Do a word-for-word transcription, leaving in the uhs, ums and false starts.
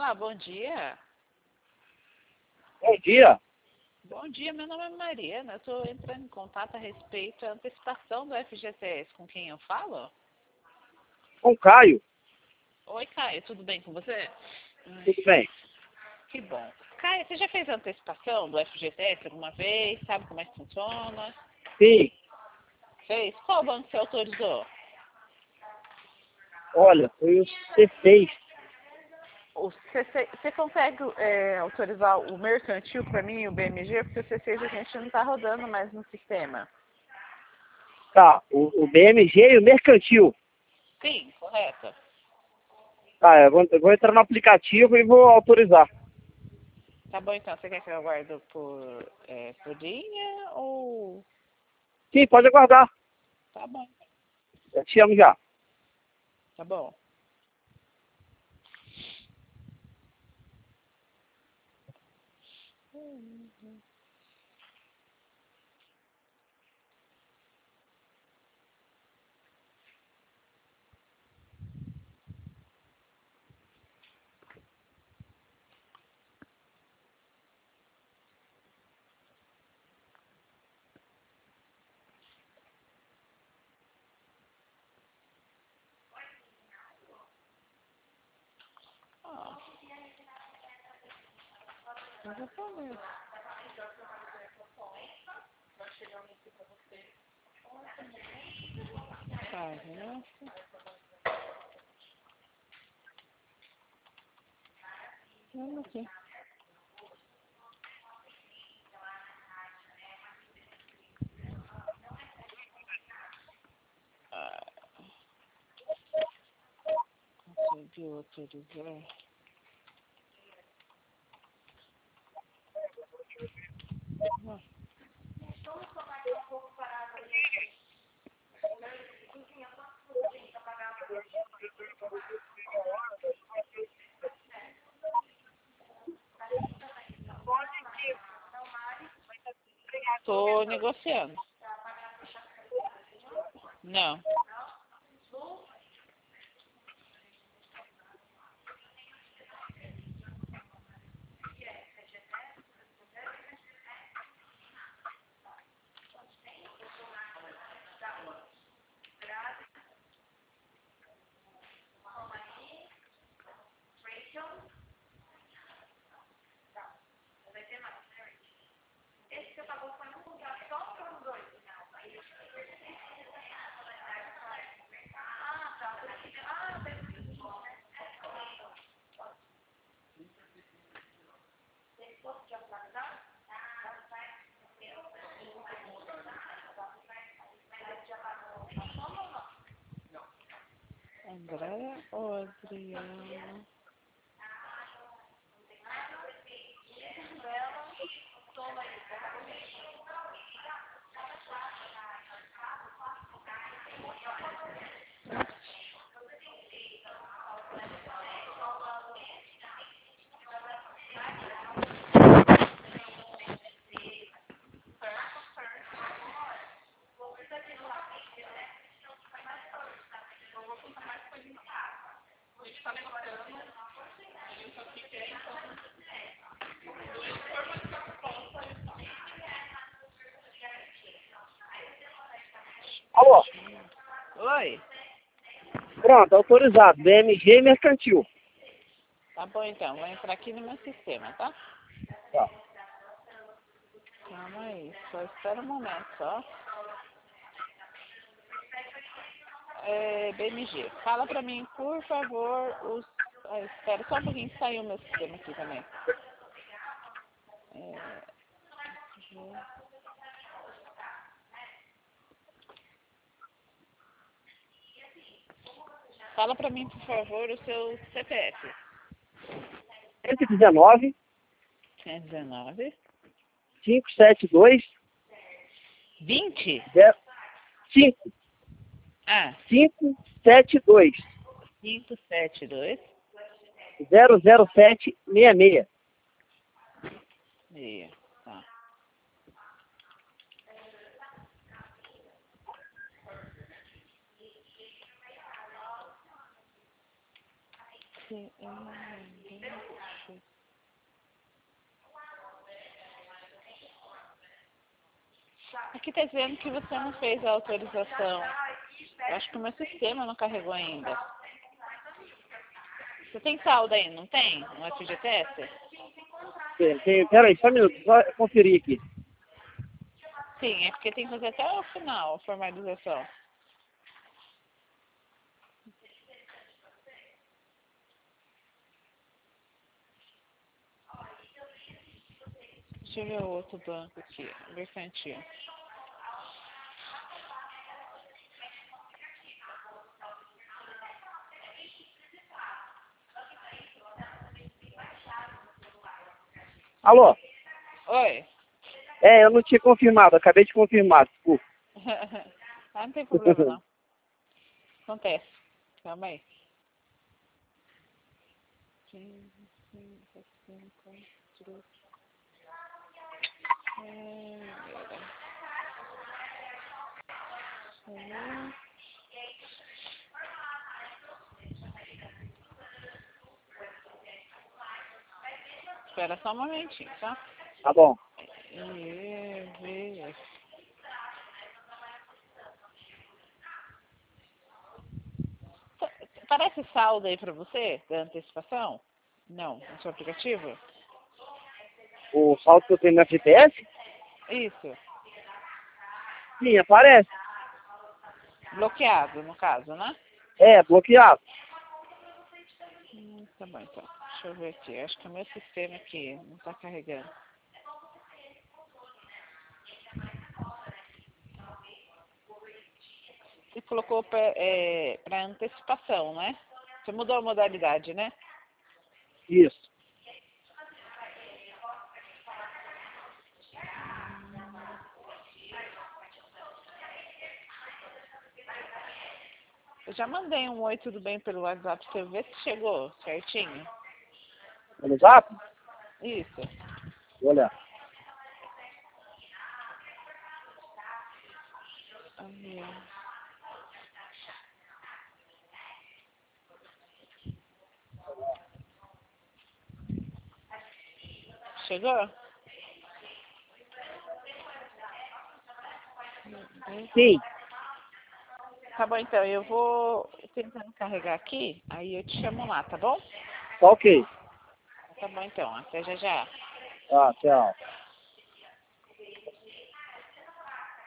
Olá, bom dia. Bom dia. Bom dia, meu nome é Mariana. Eu estou entrando em contato a respeito da antecipação do F G T S. Com quem eu falo? Com o Caio. Oi, Caio, tudo bem com você? Tudo bem? Que bom. Caio, você já fez a antecipação do F G T S alguma vez? Sabe como é que funciona? Sim. Fez? Qual banco você autorizou? Olha, foi o C seis. O C seis, você consegue é, autorizar o mercantil para mim e o B M G? Porque o C seis a gente não está rodando mais no sistema. Tá, o, o B M G e o mercantil. Sim, correto. Tá, eu vou, eu vou entrar no aplicativo e vou autorizar. Tá bom, então. Você quer que eu aguarde por, é, por linha ou... Sim, pode aguardar. Tá bom, Eu te amo já. tá bom. Ah, exatamente. Tá, né? Vamos aqui. Ah, conseguiu autorizar. Ah, tô negociando. Não. Andréia ou Adriana? Alô? Oi. Pronto, autorizado. B M G e mercantil. Tá bom, então. Vou entrar aqui no meu sistema, tá? Tá. Calma aí. Só espera um momento, só. É, B M G, fala pra mim, por favor, os... Ah, espera só um pouquinho que saiu o meu sistema aqui também. É... Fala pra mim, por favor, o seu C P F. cento e dezenove, cento e dezenove. quinhentos e setenta e dois, vinte? zero cinco, Ah, quinhentos e setenta e dois, cinco sete dois. zero zero sete seis seis. Meia. Tá. Sim, Aqui tá dizendo que você não fez a autorização. Eu acho que o meu sistema não carregou ainda. Você tem saldo aí, não tem? No F G T S? Tem, tem, pera aí, só um minuto, só conferir aqui. Sim, é porque tem que fazer até o final a formalização. Deixa eu ver o outro banco aqui, mercantil. Alô? Oi. É, eu não tinha confirmado, acabei de confirmar, desculpa. Ah, não tem problema não. Acontece. Calma aí. Espera só um momentinho, tá? Tá bom. E, V, Tá- Parece saldo aí pra você, da antecipação? Não, no seu aplicativo? O saldo que eu tenho no F T S? Isso. Sim, aparece. Bloqueado, no caso, né? É, bloqueado. Hum, tá bom, então. Deixa eu ver aqui. Acho que é o meu sistema aqui não tá carregando. Você colocou pra, é, pra antecipação, né? Você mudou a modalidade, né? Isso. Eu já mandei um oi, tudo bem pelo WhatsApp pra você ver se chegou certinho. No zap? Isso. Vou olhar. Chegou? Sim, Tá bom, então. Eu vou tentando carregar aqui, aí eu te chamo lá, tá bom? tá ok. Tá bom, então. Até já já. Tá, tchau.